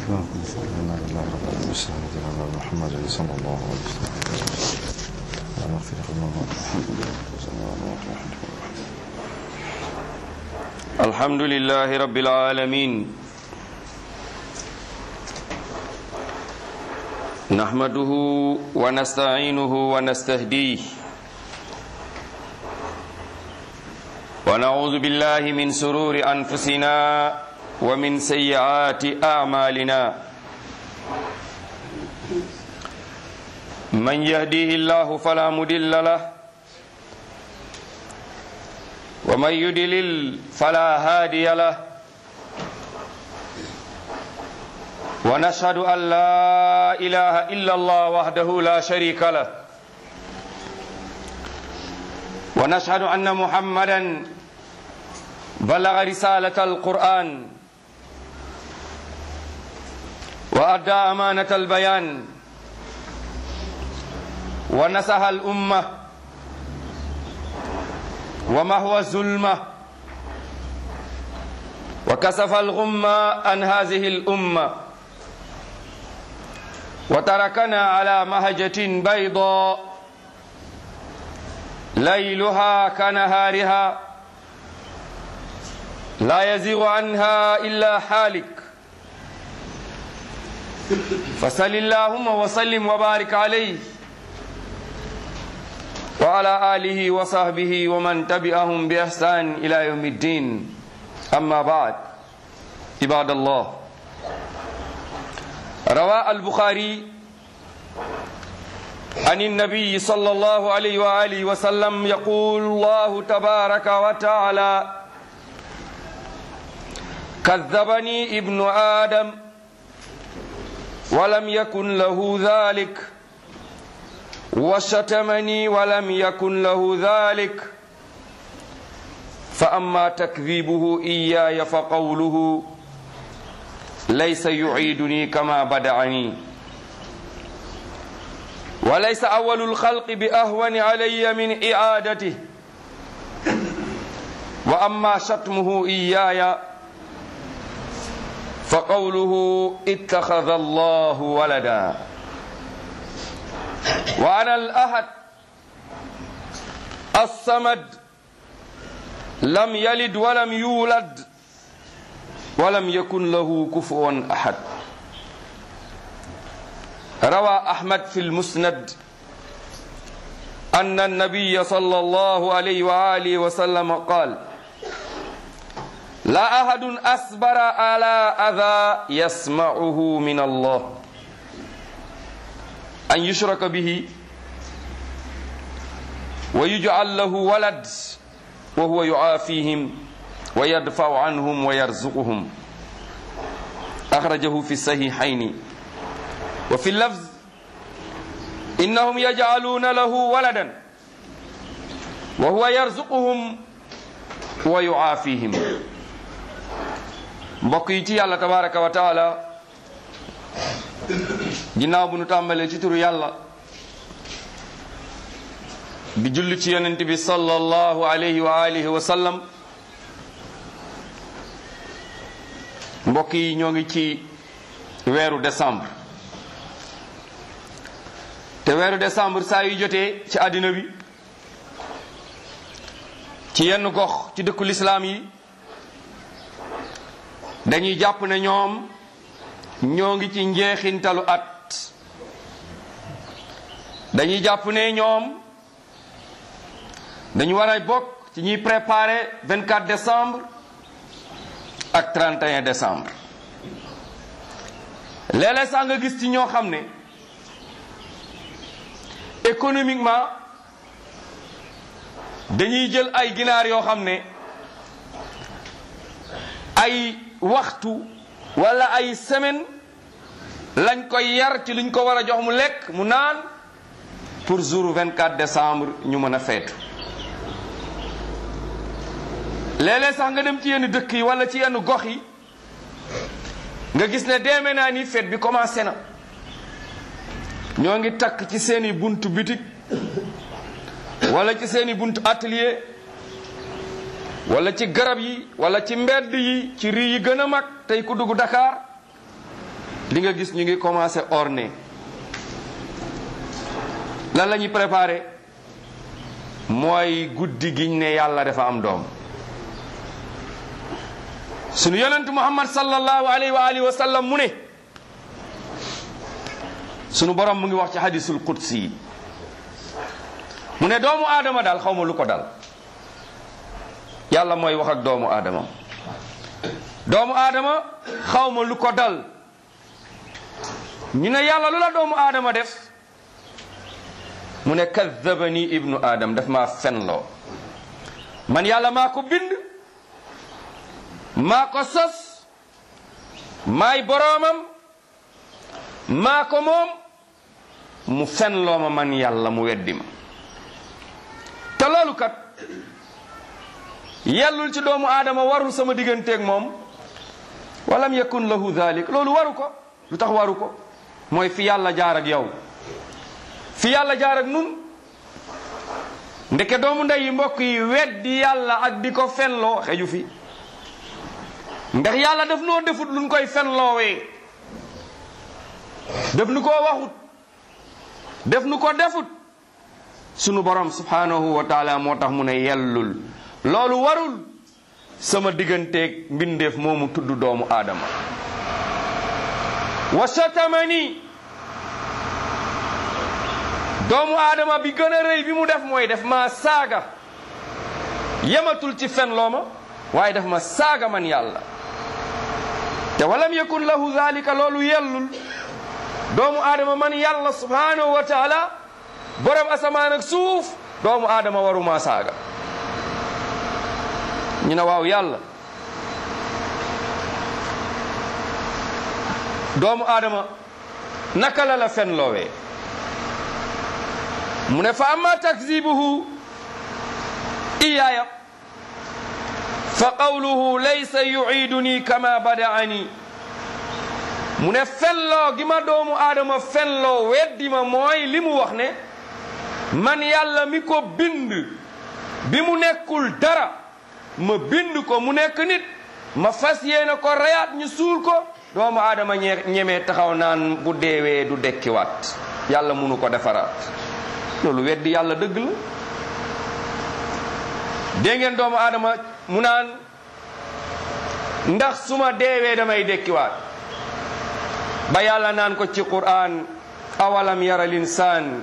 الحمد لله رب العالمين نحمده ونستعينه ونستهديه ونعوذ بالله من شرور أنفسنا ومن سيئات أعمالنا من يهديه الله فلا مضل له ومن يضلل فلا هادي له ونشهد أن لا إله إلا الله وحده لا شريك له ونشهد أن محمدا بلغ رسالة القرآن وأدى أمانة البيان ونصح الأمة ومحو الظلمة وكشف الغمة عن هذه الأمة وتركنا على مهجة بيضاء ليلها كنهارها لا يزيغ عنها إلا حالك فصل اللهم وسلم وبارك عليه وعلى آله وصحبه ومن تبعهم بإحسان إلى يوم الدين أما بعد عباد الله روى البخاري عن النبي صلى الله عليه وآله وسلم يقول الله تبارك وتعالى كذبني ابن آدم ولم يكن له ذلك وشتمني ولم يكن له ذلك فأما تكذيبه إياي فقوله ليس يعيدني كما بدعني وليس أول الخلق بأهون علي من إعادته وأما شتمه إياي فقوله اتخذ الله ولدا وأنا الأحد الصمد لم يلد ولم يولد ولم يكن له كفوا أحد روى أحمد في المسند أن النبي صلى الله عليه وآله وسلم قال لا أحد أصبر على أذى يسمعه من الله أن يشرك به ويجعل له ولد وهو يعافيهم ويدفع عنهم ويرزقهم أخرجه في الصحيحين وفي اللفظ إنهم يجعلون له ولدا وهو يرزقهم ويعافيهم بقيتي الله تبارك وتعالى ginnaaw bu nu tàmbalee ci turu yàlla di julli ci yonent bi sallallahu alayhi wa alihi wa sallam mbokk yi ñoo ngi ci weeru décembre te weeru décembre saa yu jotee ci àddina bi ci yenn gox ci dëkku lislaam yi dañuy jàpp ne ñoom ñoo ngi ci njeexintalu at dañuy jàpp ne ñoom dañu war a bokk ci ñuy préparer 24 décembre ak 31 décembre léeg-léeg sax nga gis ci ñoo xam ne économiquement dañuy jël ay ginaar yoo xam ne ay waxtu wala ay semaine lañ koy yar ci luñ ko war a jox mu lekk mu naan pour jour 24 décembre ñu mën a feetu léeg-léeg sax nga dem ci yenn dëkk yi wala ci yenn gox yi nga gis ne deeme naa ni fête bi commencé na ñoo ngi takk ci seeni buntu bitik wala ci seeni buntu atelier wala ci garab yi wala ci mbedd yi ci rii yi gën a mag tey ku dugg Dakar li nga gis ñu ngi commencé orné lan la ñuy préparé mooy guddi giñ ne yàlla dafa am doom. sunu yonent Muhammad sallallahu alayhi wa alihi wa sallam mu ne sunu borom mu ngi wax ci hadisul qudsi mu ne doomu aadama daal xaw ma lu ko dal. yàlla mooy wax ak doomu aadama xaw ma lu ko dal. ñu ne yàlla lu la doomu aadama def mu ne kazzabani ibnu adam daf maa fenloo. man yàlla maa ko bind maa ko sos maay boroomam maa ko moom mu fenloo ma man yàlla mu weddi ma. te loolu kat yellul ci doomu aadama warul sama digganteeg moom walam yakun lahu dhalik loolu waru ko. lu tax waru ko mooy fi yàlla jaar ak yow fi yàlla jaar ak nun. ndeke doomu ndey yi mbokk yi weddi yàlla ak di ko fenloo xeju fi. ndax yàlla daf noo defut luñ koy fenloowee def nu ko waxut def nu ko defut sunu borom subhanahu wa taala moo tax mu ne yellul loolu warul sama digganteeg mbindeef moomu tudd doomu aadama. wa shatamani doomu aadama bi gën a rëy bi mu def mooy def ma saaga yematul ci fenloo ma waaye def ma saaga man yàlla. te walam yakun lahu zalika loolu yellul doomu aadama man yàlla subhanahu wa taala borom asamaan ak suuf doomu aadama waruma saaga. ñu ne waaw yàlla doomu aadama naka la la fen loowee mu ne fa amma takzibuhu iyaaya fa qawluhu laysa yu'iduni kama bada'ani mu ne fenloo gi ma doomu aadama fenloo weddi ma mooy li mu wax ne man yàlla mi ko bind bi mu nekkul dara ma bind ko mu nekk nit ma fas yéene ko reyaat ñu suul ko doomu aadama ñemee taxaw naan bu deewee du dekkiwaat yàlla munu ko defaraat loolu weddi yàlla dëgg la. dégg ngeen doomu aadama mu naan ndax suma deewee damay dekkiwaat ba yàlla naan ko ci Qur'an awalam yara l'insaan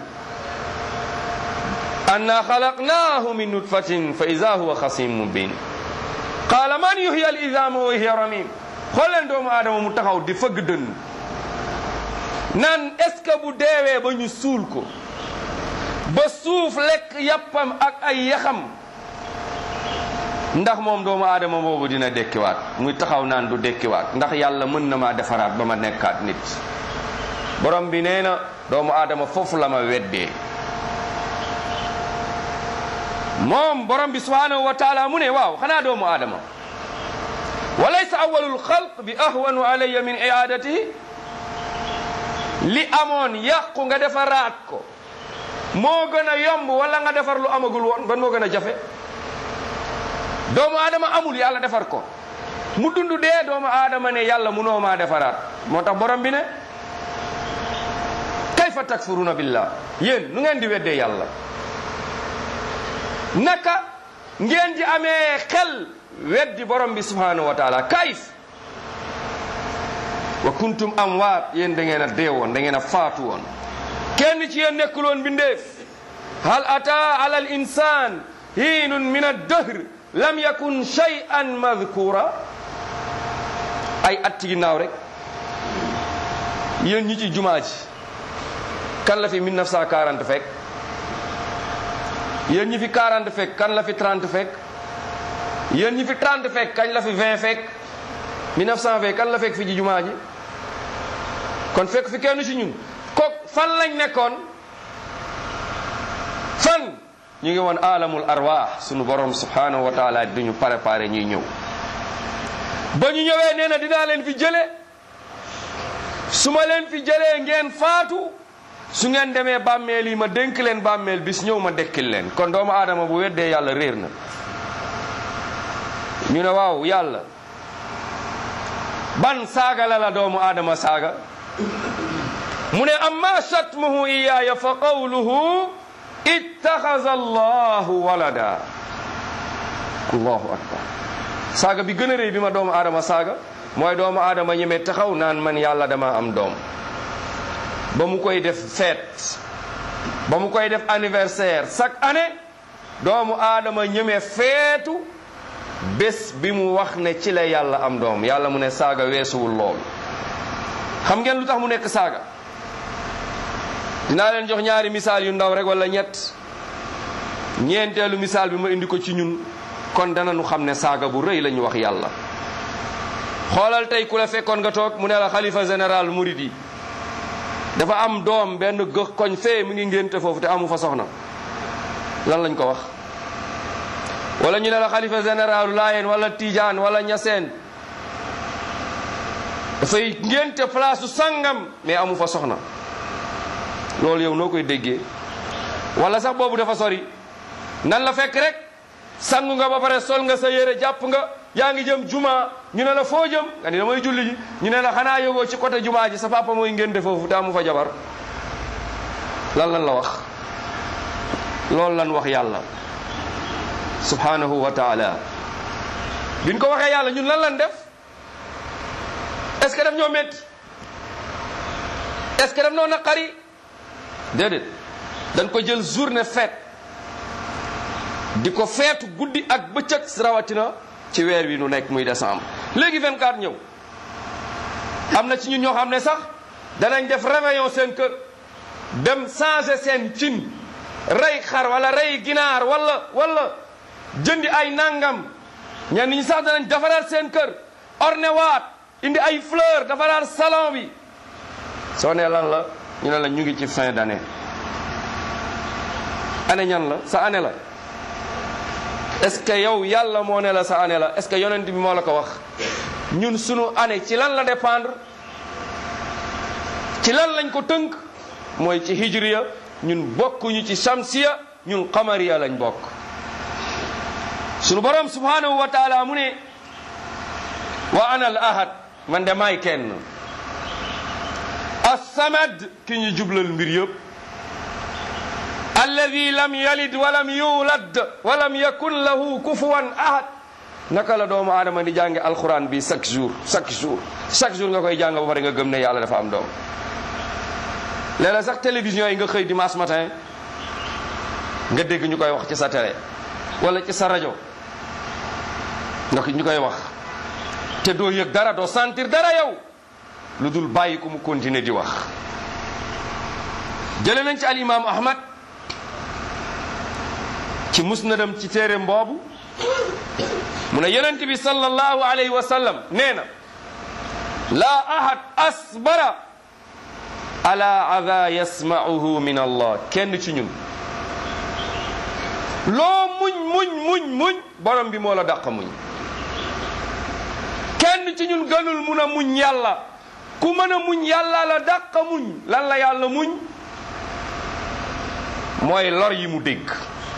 anna xalaqnaahu min nutfatin fa iza huwa xasimun mubin qaala man yuhyi al izama wa hiya ramim. xool leen doomu aadama mu taxaw di fëgg dënn naan est-ce que bu deewee ba ñu suul ko ba suuf lekk yàppam ak ay yaxam ndax moom doomu aadama boobu dina dekkiwaat muy taxaw naan du dekkiwaat ndax yàlla mën na maa defaraat ba ma nekkaat nit. borom bi nee na doomu aadama foofu la ma weddee moom borom bi subhanahu wa taala mu ne waaw xanaa doomu aadama wa laysa awwalul xalq bi ahwanu alayya min i'adatihi li amoon yàqu nga defaraat ko moo gën a yomb wala nga defar lu amagul woon ban moo gën a jafe. doomu aadama amul yàlla defar ko mu dund dee doomu aadama ne yàlla munoo maa defaraat moo tax borom bi ne kayfa takfuruna billah yéen nu ngeen di weddee yàlla naka ngeen di amee xel weddi borom bi subhanahu wa taala kayf wa kuntum amwaat yéen da ngeen a dee woon da ngeen a faatu woon kenn ci yéen nekkul woon bindeef hal ata ala al insan hiinun min ad-dahr lam yakun shay'an madhkura ay at ci ginnaaw rek yéen ñi ci jumaa ji kan la fi 1940 fekk yéen ñi fi 40 fekk kan la fi 30 fekk yéen ñi fi 30 fekk kañ la fi 20 fekk 1920 kan la fekk fi ci jumaa ji kon fekk fi kenn ci ñun ko fan lañ nekkoon fan ñu ngi woon alamul arwaax sunu borom subhanahu wa taala duñu préparé ñuy ñëw ba ñu ñëwee nee na dinaa leen fi jële su ma leen fi jëlee ngeen faatu su ngeen demee bàmmeel yi ma dénk leen bàmmeel bis ñëw ma dekkil leen kon doomu aadama bu weddee yàlla réer na ñu ne waaw yàlla ban saaga la la doomu aadama saaga mu ne amma shatmuhu iyaaya fa qawluhu ittaxaza allahu walada. allahu akbar. saaga bi gën a rëy bi ma doomu aadama saaga mooy doomu aadama ñeme taxaw naan man yàlla dama am doom, ba mu koy def fête, ba mu koy def anniversaire chaque année. doomu aadama ñeme feetu bés bi mu wax ne ci la yàlla am doom. yàlla mu ne saaga weesuwul loolu. xam ngeen lu tax mu nekk saaga? dinaa leen jox ñaari misaal yu ndaw rek wala ñett. ñeenteelu misaal bi ma indi ko ci ñun, kon danañu xam ne saaga bu rëy la ñu wax yàlla. xoolal tey ku la fekkoon nga toog mu ne la xalifa général Mouride dafa am doom benn gox koñ fee mu ngi ngénte foofu te amu fa soxna, lan lañ ko wax? wala ñu ne la xalifa général Laayeen wala Tijaan wala Ñaseen dafay ngénte place su sangam mais amu fa soxna, loolu yow noo koy déggee? wala sax boobu dafa sori, nan la fekk rek sangu nga ba pare sol nga sa yére jàpp nga yaa ngi jëm juma, ñu ne la foo jëm nga ni damay julli ji, ñu ne la xanaa yóbboo ci côté juma ji sa papa mooy ngénte foofu te amu fa jabar. lan la wax? loolu lan wax yàlla subhanahu wa taala. biñ ko waxee yàlla ñun lan def? est-ce que daf ñoo métti? est-ce que daf ñoo naqari? déedéet, dañ ko jël journée fête di ko feetu guddi ak bëccëg, rawatina ci weer wi nu nekk muy décembre. léegi 24 ñëw, am na ci ñun ñoo xam ne sax danañ def réveillon seen kër, dem changer seen cin, rey xar wala rey ginaar wala jëndi ay nangam. ñenn ñi sax danañ defaraat seen kër, ornewaat, indi ay fleur, defaraat salon bi. soo nee lan la ñu ne la ñu ngi ci fin d'année. année ñan la? sa année la. est-ce que yow yàlla moo ne la sa année la? est-ce que yonent bi moo la ko wax? ñun sunu année ci lan la dépendre? ci lan lañ ko tënk? mooy ci hijriya. ñun bokkuñu ci shamsiya, ñun qamariya lañ bokk. sunu borom subhanahu wa taala mu ne wa ana al ahad, man de maay kenn. as-samad, ki ñu jublal mbir yëpp. alladi lam yalid walam yulad walam yakun lahu kufuwan ahad. naka la doomu aadama di jànge alquran bi chaque jour nga koy jàng ba pare nga gëm ne yàlla dafa am doom. léeg-léeg sax télévision yi nga xëy dimanche matin nga dégg ñu koy wax ci sa télé wala ci sa rajo ndax ñu koy wax te doo yëg dara, doo sentir dara yow lu dul bàyyi ko mu continuer di wax. jële nañ ci al imam Ahmad ci musnadam ci téereem boobu mu ne yonent bi sallallahu alayhi wa sallam nee na laa ahad asbara ala ada yasma'uhu min allah. kenn ci ñun loo muñ borom bi moo la dàq muñ. kenn ci ñun gënul mun a muñ yàlla. ku mën a muñ yàlla la dàq muñ. lan la yàlla muñ? mooy lor yi mu dégg.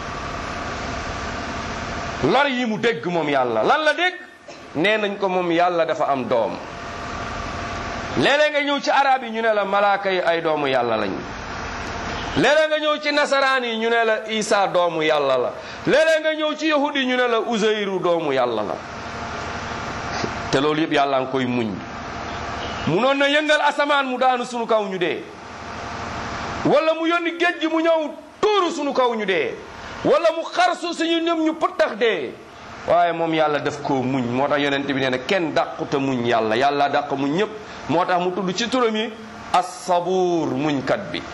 lor yi mu dégg moom yàlla lan la dégg? nee nañ ko moom yàlla dafa am doom. léeg-léeg nga ñëw ci arab yi ñu ne la malaaka yi ay doomu yàlla lañ. léeg-léeg nga ñëw ci nasaraan yi ñu ne la Isa doomu yàlla la. léeg-léeg nga ñëw ci yahudi yi ñu ne la Uzayru doomu yàlla la. te loolu yëpp yàlla nga koy muñ. munoon na yëngal asamaan mu daanu sunu kaw ñu dee. wala mu yónni géej gi mu ñëw tuuru sunu kaw ñu dee. wala mu xarsu suñu ñëm ñu pëttax dee. waaye moom yàlla daf koo muñ. moo tax yonent bi nee na kenn dàquta muñ yàlla. yàlla dàq muñ ñëpp. moo tax mu tudd ci turam yi as-sabuur, muñkat bi.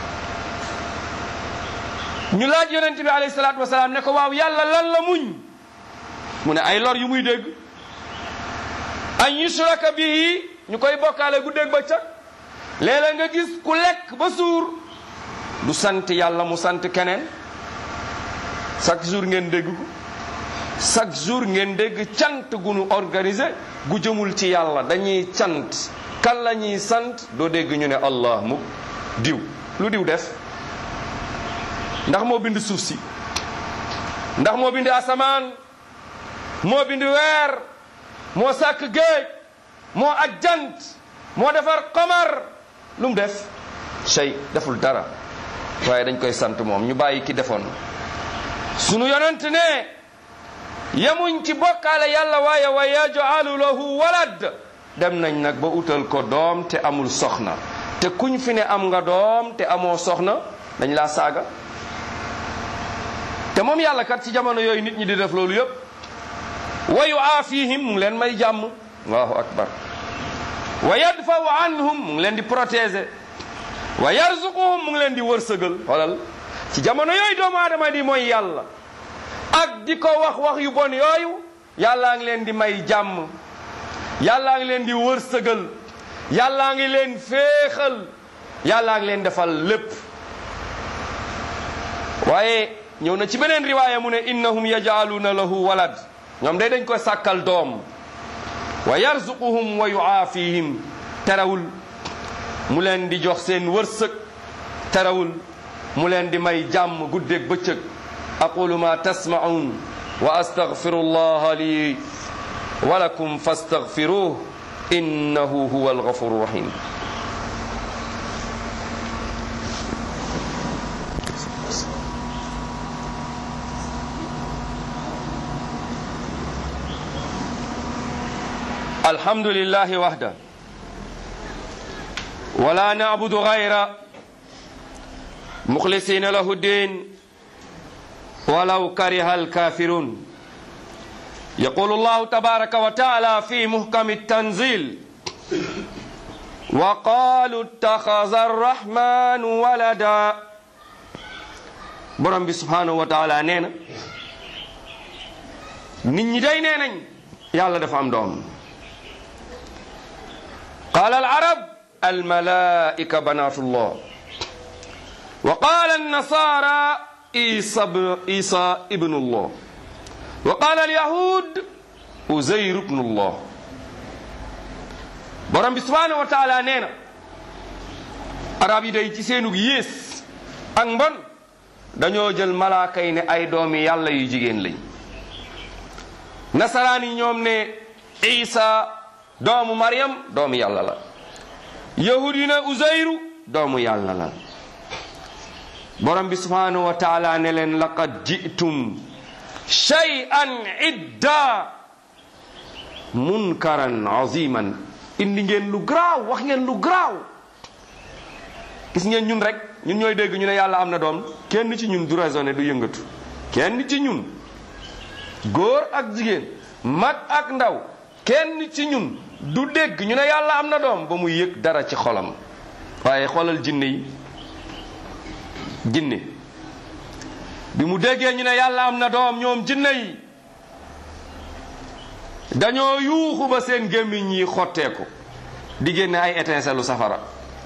ñu laaj yonent bi alayhi salaatu wasalaam ne ko waaw yàlla lan la muñ? mu ne ay lor yu muy dégg. an yushraka bihi, ñu koy bokkaale guddeeg bëccëg. léeg-léeg nga gis ku lekk ba suur du sant yàlla mu sant keneen. chaque jour ngeen dégg ko. chaque jour ngeen dégg cant gu nu organisé gu jëmul ci yàlla. dañuy cant. kan la ñuy sant? doo dégg ñu ne allah mukk. diw lu diw def? ndax moo bind suuf si? ndax moo bind asamaan? moo bind weer? moo sàkk géej? moo ak jant? moo defar qamar lu mu def shay deful dara waaye dañ koy sant moom ñu bàyyi ki defoon sunu yonent ne yemuñ ci bokkaale yàlla waaye wa yaj'alu lahu walad dem nañ nag ba utal ko doom te amul soxna te kuñ fi ne am nga doom te amoo soxna dañ laa saaga te moom yàlla kat ci jamono yooyu nit ñi di def loolu yépp wa yu'aafihim mu ngi leen may jàmm allahu akbar wa yadfa'u anhum mu ngi leen di protéger wa yarzuquhum mu ngi leen di wërsëgal xoolal ci jamono yooyu doomu aadama di mooy yàlla ak di ko wax yu bon yooyu yàllaa ngi leen di may jàmm yàllaa ngi leen di wërsëgal yàllaa ngi leen féexal yàllaa ngi leen defal lépp waaye ñëw na ci beneen riwaaya mu ne innahum yaj'aluna lahu walad ñoom day dañ koy sàkkal doom wa yarzuquhum wa yu'aafihim terawul mu leen di jox seen wërsëg terawul mu leen di may jàmm guddeeg bëccëg aqulu ma tasma'un wa astaghfirullaha li wa lakum fastaghfiruhu innahu huwal ghafurur rahim alhamdulillahi wahda wala na'budu ghayra mukhlisina lahu din ولو كره الكافرون يقول الله تبارك وتعالى في محكم التنزيل وقالوا اتخذ الرحمن ولدا borom bi subhanahu wa ta'ala nee na nit ñi day nee nañ yàlla dafa am doom قال العرب الملائكة بنات الله وقال النصارى عيسى ابن الله وقال اليهود عزير ابن الله borom bi subhanahu wa ta'ala nee na arab yi day ci seenug yées ak mbon dañoo jël malaaka yi ne ay doomi yàlla yu jigéen lañ nasaraan yi ñoom ne Isa doomu Maryam doomu yàlla la yahud yi ne Uzayru doomu yàlla la borom bi subhanahu wa ta'ala ne leen laqad ji'tum shay'an idda munkaran aziman indi ngeen lu garaaw wax ngeen lu garaaw gis ngeen ñun rek ñun ñooy dégg ñu ne yàlla am na doom kenn ci ñun du raisonné du yëngatu kenn ci ñun góor ak jigéen mag ak ndaw kenn ci ñun du dégg ñu ne yàlla am na doom ba mu yëg dara ci xolam waaye xoolal jinne yi jinne bi mu déggee ñu ne yàlla am na doom ñoom jinne yi dañoo yuuxu ba seen gémmiñ yi xotteeku di génne ay étincelle safara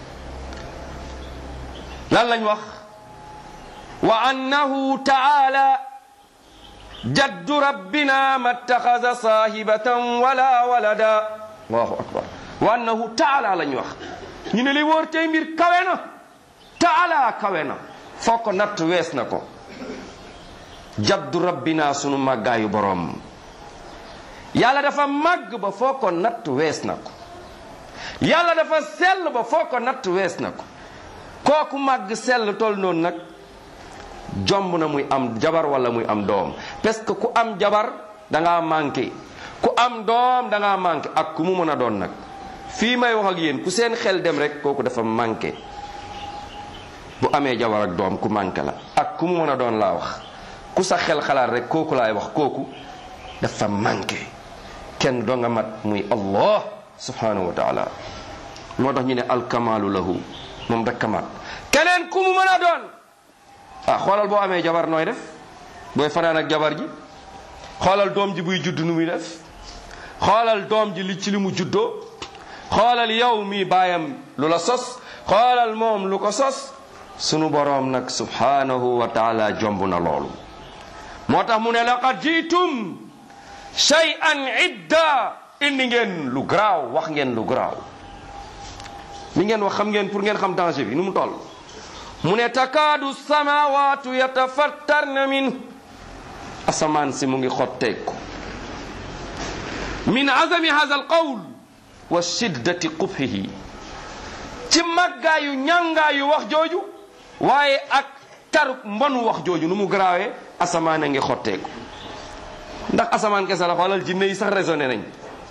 lan lañ wax wa annahu ta'ala jaddu rabbina mattaxaza saahibatan wala walada allahu akbar wa annahu ta'ala lañ wax ñu ne li wóor tey mbir kawe na ta'ala kawe na foo ko natt wees na ko jaddu rabbina sunu màggaayu boroom yàlla dafa màgg ba foo ko natt wees na ko yàlla dafa sell ba foo ko natt wees na ko kooku màgg sell tol noonu nag jomb na muy am jabar wala muy am doom parce que ku am jabar dangaa manqué ku am doom dangaa manqué ak ku mu mën a doon nag fii may wax ak yéen ku seen xel dem rek kooku dafa manqué bu amee jabar ak doom ku manqué la ak ku mu mën a doon laa wax ku sa xel xalaat rek kooku laay wax kooku dafa manqué kenn doo nga mat muy Allah subhanahu wa ta'ala moo tax ñu ne alkamalu lahu moom rek mat keneen ku mu mën a doon xoolal boo amee jabar nooy def booy fanaan ak jabar ji xoolal doom ji buy judd nu muy def xoolal doom ji li ci li mu juddoo xoolal yow mi baayam lu la sos xoolal moom lu ko sos sunu boroom nag subhanahu wa ta'ala jomb na loolu moo tax mu ne laqad jiitum shay'an idda indi ngeen lu garaaw wax ngeen lu garaaw li ngeen wax xam ngeen pour ngeen xam danger bi nu mu toll mu ne takaadu samawatu yatafattarna min asamaan si mu ngi xotteeku min azami hadha alqawl wa shiddati qubhihi ci màggaayu ñàngaayu wax jooju waaye ak taruk mbonu wax jooju nu mu garaawee asamaan a ngi xotteeku ndax asamaan kese la xoolal jinne yi sax raisonné nañ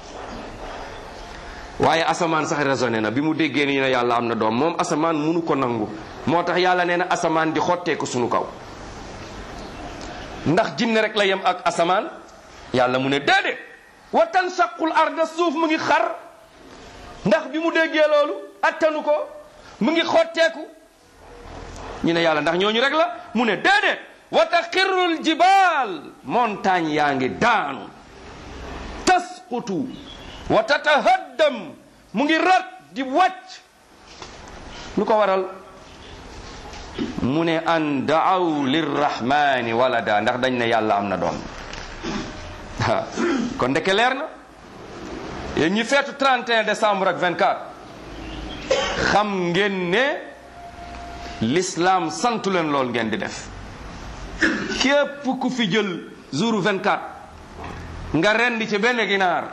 waaye asamaan sax raisonné na bi mu déggee ni ne yàlla am na doom moom asamaan munu ko nangu moo tax yàlla nee na asamaan di xotteeku sunu kaw ndax jinne rek la yem ak asamaan yàlla mu ne déedéet wa tansaqul arda suuf mu ngi xar ndax bi mu déggee loolu attanu ko mu ngi xotteeku ñu ne yàlla ndax ñooñu rek la mu ne déedéet wa taxirrul jibaal montagne yaa ngi daanu tasqutu wa tatahaddam mu ngi rat di wàcc lu ko waral mu ne an daaw lirrahmani walada ndax dañ ne yàlla am na doom kon ndeke leer na yéen ñi feetu 31 décembre ak 24 xam ngeen ne l'islam santu leen lool ngeen di def képp ku fi jël jour 24 nga rendi ci benn ginaar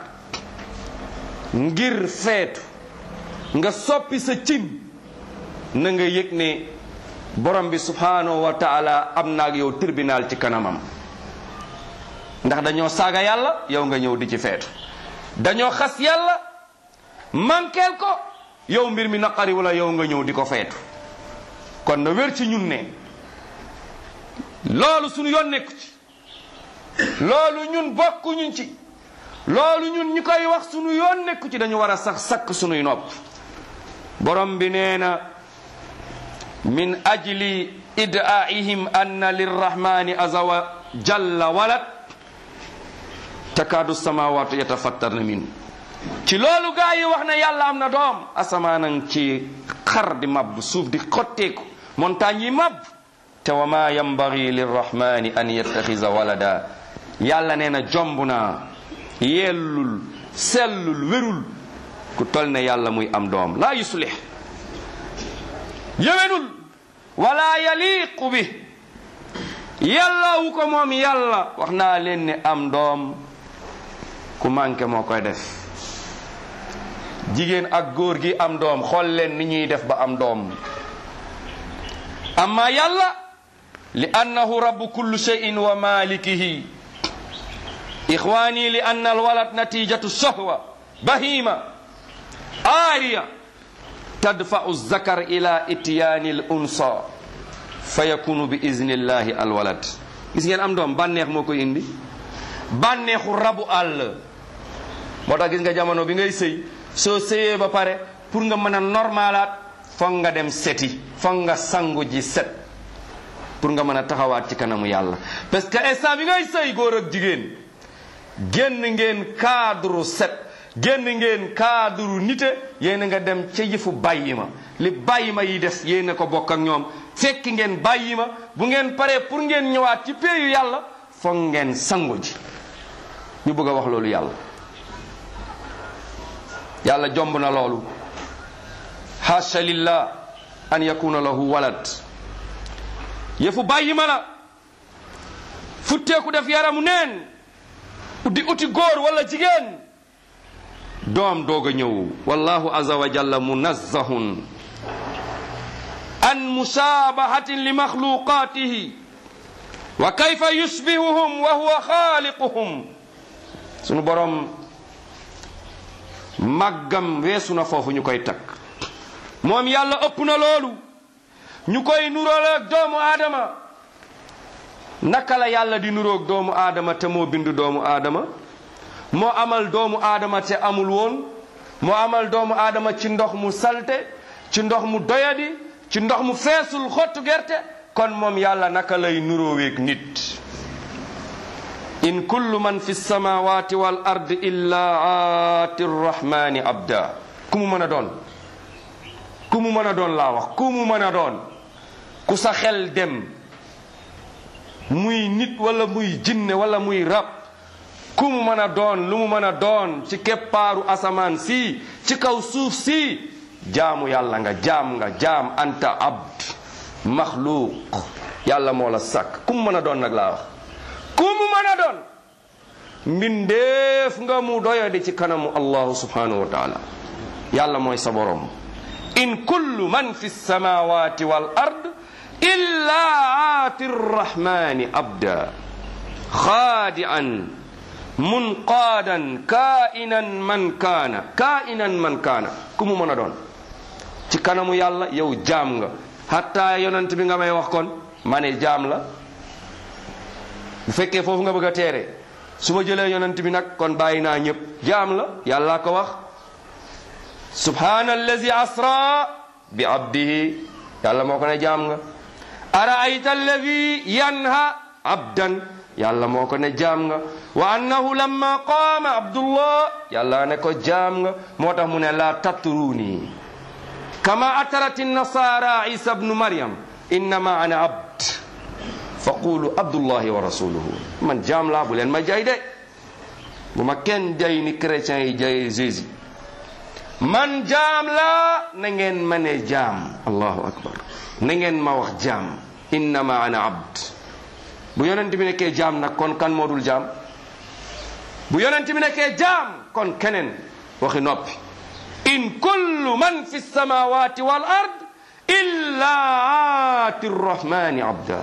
ngir feetu nga soppi sa cin na nga yëg ne borom bi subhanahu wa taala am na ak yow tribunal ci kanamam ndax dañoo saaga yàlla yow nga ñëw di ci feetu dañoo xas yàlla mankeel ko yow mbir mi naqari wala yow nga ñëw di ko feetu kon na wér ci ñun ne loolu suñu yoon nekku ci loolu ñun bokkuñu ci loolu ñun ñu koy wax suñu yoon nekku ci dañu war a sax sakk suñuy nopp borom bi nee na min ajli id'aihim anna lirrahmani azza wa jalla walad takaadu samawatu yatafattarna min ci loolu gaa yi wax ne yàlla am na doom asamaanan ci xar di mab suuf di xotteeku montagne yi mab te wa ma yambagi lirrahmani an yattaxiza walada yàlla nee na jomb naa yellul sellul wérul ku tol ne yàlla muy am doom laa yuslih yéwénul wala yaliqu bi yàlla wu ko moom yàlla wax naa leen ne am doom ku manqué moo koy def jigéen ak góor gi am doom xool leen ni ñuy def ba am doom amma yàlla li annahu rabbu kulli shay'in wa malikihi ixwani li anna alwalad natijatu shahwa bahima aariya tadfa'u zakar ila ityani al unsa fa yakunu bi iznillahi alwalad gis ngeen am doom bànneex moo koy indi bànneexu rabu àll moo tax gis nga jamono bi ngay sëy soo sëyee ba pare pour nga mën a normalaat foog nga dem seti foog nga sangu ji set pour nga mën a taxawaat ci kanamu yàlla parce que instant bi ngay sëy góor ak jigéen génn ngeen cadre set génn ngeen cadre nite yéen a nga dem ca yëfu bàyyi ma li bàyyi ma yi des yéen a ko bokk ak ñoom fekki ngeen bàyyi ma bu ngeen paree pour ngeen ñëwaat ci péeyu yàlla foog ngeen sangu ji ñu bëgg a wax loolu yàlla jomb na loolu haasha lillah an yakuna lahu walad yëfu bàyyi ma la futteeku def yaramu neen di uti góor wala jigéen doom doog a ñëw wallahu azza wa jalla munazzahun an mushabahatin li makhluqatihi wa kayfa yushbihuhum wa huwa khaliquhum sunu borom màggam weesu na foofu ñu koy takk moom yàlla ëpp na loolu ñu koy nuróoleeg doomu aadama naka la yàlla di nuróog doomu aadama te moo bindu doomu aadama moo amal doomu aadama te amul woon moo amal doomu aadama ci ndox mu salte ci ndox mu doyadi ci ndox mu feesul xottu gerte kon moom yàlla naka lay nuróoweeg nit in kullu man fi samawati wal ardi illa aati rrahmani abda ku mu mën a doon ku mu mën a doon laa wax ku mu mën a doon ku sa xel dem muy nit wala muy jinne wala muy rab ku mu mën a doon lu mu mën a doon ci keppaaru asamaan si ci kaw suuf si jaamu yàlla nga jaam anta abd maxluuq yàlla moo la sàkk ku mu mën a doon nag laa wax ku mu mën a doon mbindeef nga mu doyadi ci kanamu allahu subhanahu wa taala. yàlla mooy sa borom. in kullu man fi samawati wal ard illa aati rrahmani abda xaadi'an munqaadan kainan man kaana ku mu mën a doon ci kanamu yàlla yow jaam nga. hatta yonent bi nga may wax kon ma ne jaam la. bu fekkee foofu nga bëgg a teere su ma jëlee yonent bi nag kon bàyyi naa ñëpp jaam la. yàlla ko wax subhana allazi asra bi abdihi yàlla moo ko ne jaam nga. araayta allazi yanha abdan yàlla moo ko ne jaam nga. wa annahu lamma qaama abdullah yàlla ne ko jaam nga. moo tax mu ne la tatruni kama atarati nasara isa bnu maryam innama ana abd faqulu abdullahi wa rasuluhu. man jaam laa bu leen ma jay de bu ma kenn jay ni chrétiens yi jay Jésus. man jaam laa na ngeen ma ne jaam. allahu akbar. na ngeen ma wax jaam. innama ana abd. bu yonent bi nekkee jaam nag kon kan moo dul jaam. bu yonent bi nekkee jaam kon keneen waxi noppi. in kullu man fi samawati wal ard illa aati rrahmani abda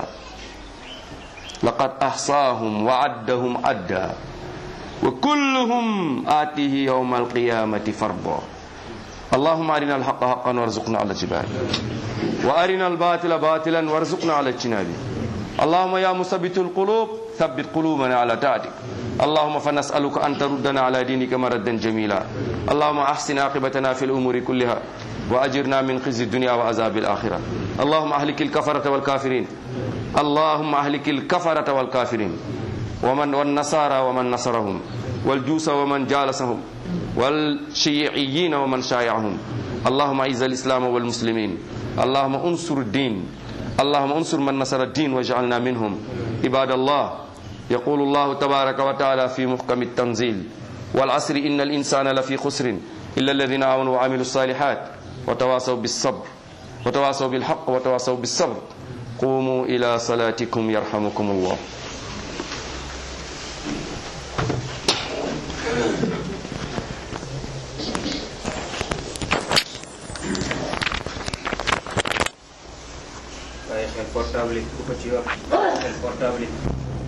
laqad ahsaahum wa addahum adda wa kulluhum aatihi yawma alqiyamati farda. allahumma arina alhaqa haqqan warzuqna ala ittiba'i wa arina albatila batilan warzuqna ala ijtinabi. allahumma ya musabbitu alqulub thabbit qulubana ala ta'atik. اللهم فنسألك أن تردنا على دينك مردا جميلا. اللهم أحسن عاقبتنا في الأمور كلها وأجرنا من خزي الدنيا وعذاب الآخرة. اللهم أهلك الكفرة والكافرين. اللهم أهلك الكفرة والكافرين والنصارى ومن نصرهم والجوس ومن جالسهم والشيعيين ومن شايعهم. اللهم أعز الإسلام والمسلمين. اللهم انصر الدين. اللهم انصر من نصر الدين واجعلنا منهم. عباد الله يقول الله تبارك وتعالى في محكم التنزيل والعصر إن الإنسان لفي خسر إلا الذين آمنوا وعملوا الصالحات وتواصوا بالصبر وتواصوا بالحق وتواصوا بالصبر. قوموا إلى صلاتكم يرحمكم الله. portable